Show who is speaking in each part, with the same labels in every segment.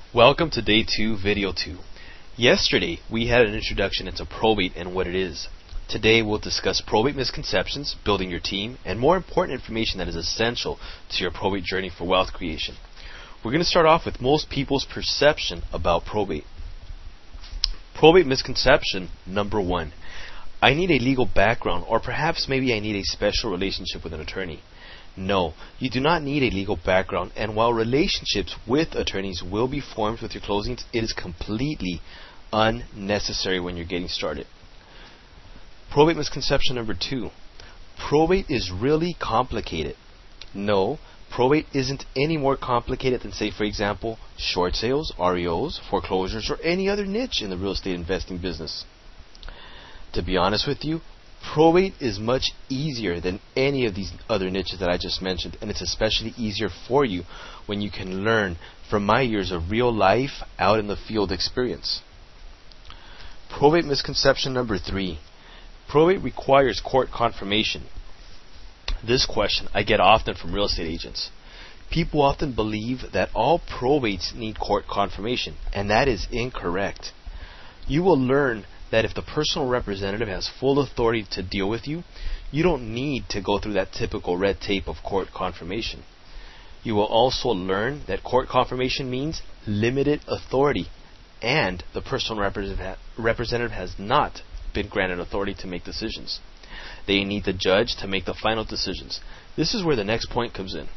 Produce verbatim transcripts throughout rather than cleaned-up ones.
Speaker 1: Welcome to day two, video two. Yesterday, we had an introduction into probate and what it is. Today, we'll discuss probate misconceptions, building your team, and more important information that is essential to your probate journey for wealth creation. We're going to start off with most people's perception about probate. Probate misconception number one. I need a legal background, or perhaps maybe I need a special relationship with an attorney. No, you do not need a legal background, and while relationships with attorneys will be formed with your closings, it is completely unnecessary when you're getting started. Probate misconception number two. Probate is really complicated. No, probate isn't any more complicated than, say, for example, short sales, R E Os, foreclosures, or any other niche in the real estate investing business. To be honest with you, probate is much easier than any of these other niches that I just mentioned, and it's especially easier for you when you can learn from my years of real life out in the field experience. Probate misconception number three. Probate requires court confirmation. This question I get often from real estate agents. People often believe that all probates need court confirmation, and that is incorrect. You will learn that if the personal representative has full authority to deal with you, you don't need to go through that typical red tape of court confirmation. You will also learn that court confirmation means limited authority, and the personal representative has not been granted authority to make decisions. They need the judge to make the final decisions. This is where the next point comes in.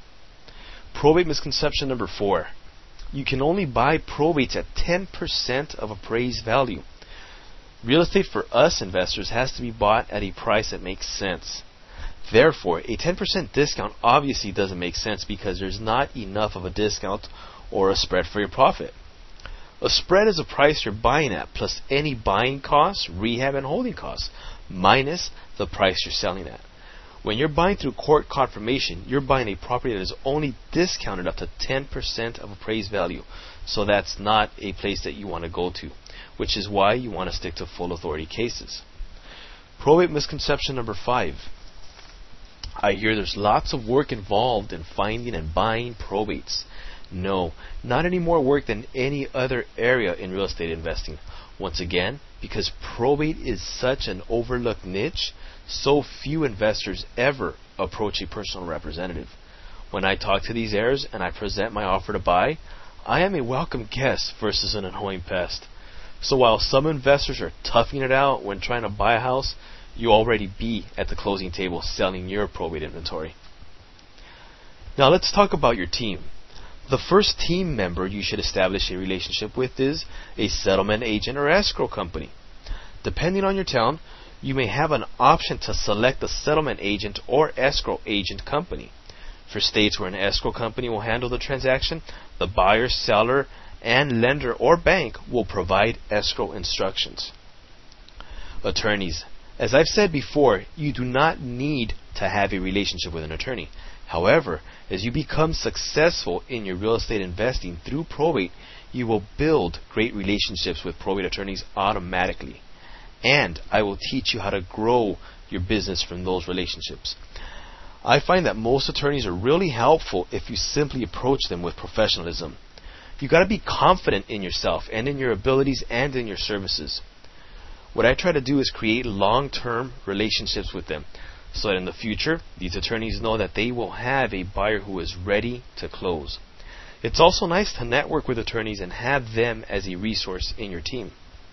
Speaker 1: Probate misconception number four. You can only buy probates at ten percent of appraised value. Real estate for us investors has to be bought at a price that makes sense. Therefore, a ten percent discount obviously doesn't make sense because there's not enough of a discount or a spread for your profit. A spread is a price you're buying at plus any buying costs, rehab, and holding costs, minus the price you're selling at. When you're buying through court confirmation, you're buying a property that is only discounted up to ten percent of appraised value. So that's not a place that you want to go to, which is why you want to stick to full authority cases. Probate misconception number five. I hear there's lots of work involved in finding and buying probates. No, not any more work than any other area in real estate investing. Once again, because probate is such an overlooked niche, so few investors ever approach a personal representative. When I talk to these heirs and I present my offer to buy, I am a welcome guest versus an annoying pest. So while some investors are toughing it out when trying to buy a house, you already be at the closing table selling your probate inventory. Now let's talk about your team. The first team member you should establish a relationship with is a settlement agent or escrow company. Depending on your town, you may have an option to select a settlement agent or escrow agent company. For states where an escrow company will handle the transaction, the buyer, seller, and lender or bank will provide escrow instructions. Attorneys. As I've said before, you do not need to have a relationship with an attorney. However, as you become successful in your real estate investing through probate, you will build great relationships with probate attorneys automatically. And I will teach you how to grow your business from those relationships. I find that most attorneys are really helpful if you simply approach them with professionalism. You got to be confident in yourself and in your abilities and in your services. What I try to do is create long-term relationships with them so that in the future, these attorneys know that they will have a buyer who is ready to close. It's also nice to network with attorneys and have them as a resource in your team.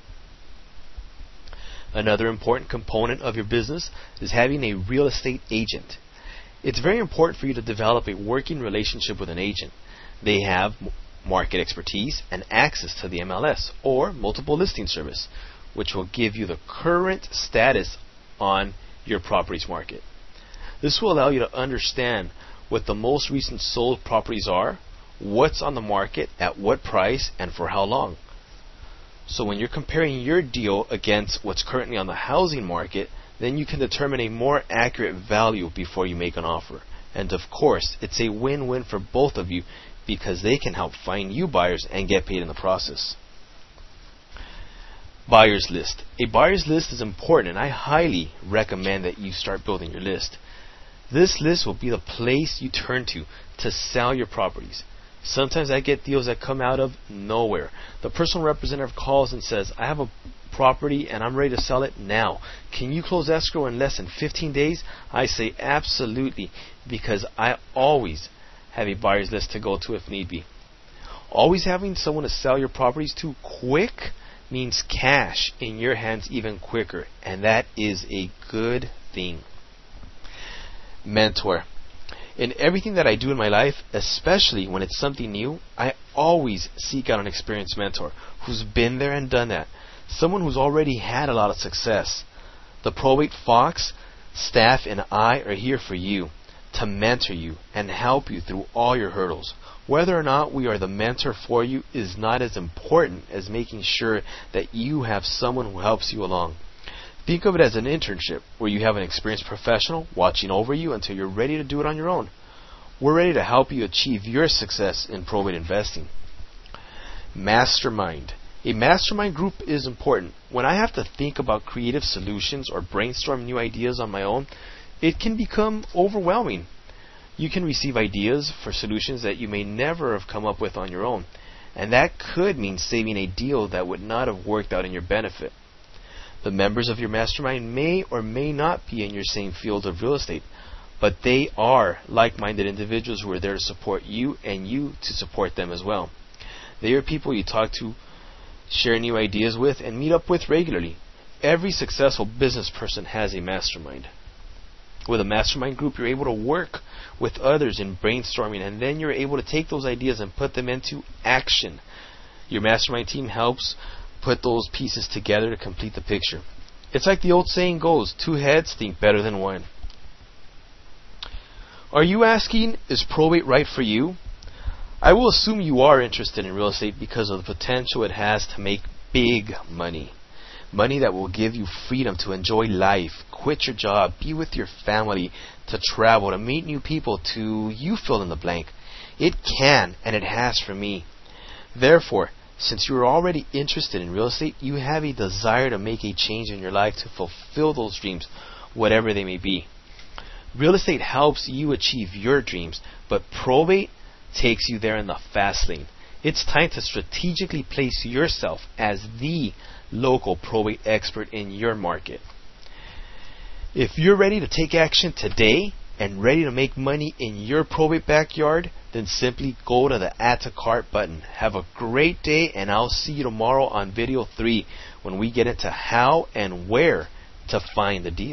Speaker 1: Another important component of your business is having a real estate agent. It's very important for you to develop a working relationship with an agent. They have market expertise and access to the M L S or multiple listing service, which will give you the current status on your property's market. This will allow you to understand what the most recent sold properties are, what's on the market, at what price, and for how long. So when you're comparing your deal against what's currently on the housing market, then you can determine a more accurate value before you make an offer. And of course, it's a win-win for both of you because they can help find you buyers and get paid in the process. Buyer's list. A buyer's list is important, and I highly recommend that you start building your list. This list will be the place you turn to to sell your properties. Sometimes I get deals that come out of nowhere. The personal representative calls and says, I have a property and I'm ready to sell it now. Can you close escrow in less than fifteen days? I say absolutely, because I always have a buyer's list to go to if need be. Always having someone to sell your properties to quick means cash in your hands even quicker, and that is a good thing. Mentor. In everything that I do in my life, especially when it's something new, I always seek out an experienced mentor who's been there and done that. Someone who's already had a lot of success. The Probate Fox staff and I are here for you, to mentor you and help you through all your hurdles. Whether or not we are the mentor for you is not as important as making sure that you have someone who helps you along. Think of it as an internship where you have an experienced professional watching over you until you're ready to do it on your own. We're ready to help you achieve your success in probate investing. Mastermind. A mastermind group is important. When I have to think about creative solutions or brainstorm new ideas on my own, it can become overwhelming. You can receive ideas for solutions that you may never have come up with on your own, and that could mean saving a deal that would not have worked out in your benefit. The members of your mastermind may or may not be in your same field of real estate, but they are like-minded individuals who are there to support you and you to support them as well. They are people you talk to, share new ideas with, and meet up with regularly. Every successful business person has a mastermind. With a mastermind group, you're able to work with others in brainstorming, and then you're able to take those ideas and put them into action. Your mastermind team helps put those pieces together to complete the picture. It's like the old saying goes, two heads think better than one. Are you asking, is probate right for you? I will assume you are interested in real estate because of the potential it has to make big money. Money that will give you freedom to enjoy life, quit your job, be with your family, to travel, to meet new people, to you fill in the blank. It can, and it has for me. Therefore, since you are already interested in real estate, you have a desire to make a change in your life to fulfill those dreams, whatever they may be. Real estate helps you achieve your dreams, but probate takes you there in the fast lane. It's time to strategically place yourself as the local probate expert in your market. If you're ready to take action today and ready to make money in your probate backyard, then simply go to the Add to Cart button. Have a great day, and I'll see you tomorrow on video three when we get into how and where to find the deal.